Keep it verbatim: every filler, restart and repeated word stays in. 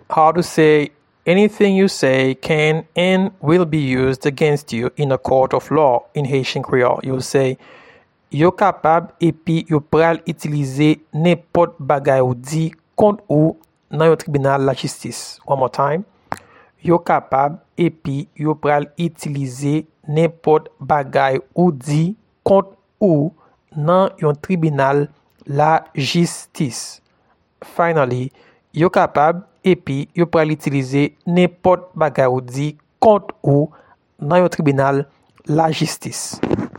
how to say anything you say can and will be used against you in a court of law in Haitian Creole. You'll say, yo capable epi yo pral utiliser n'importe bagay ou di kont ou nan yo tribunal la justice. One more time. Yo capable epi yo pral utiliser n'importe bagay ou di kont ou nan yon tribunal la justice. Finally, yo capable epi yo pral utiliser n'importe bagay ou di kont ou nan yon tribunal la justice.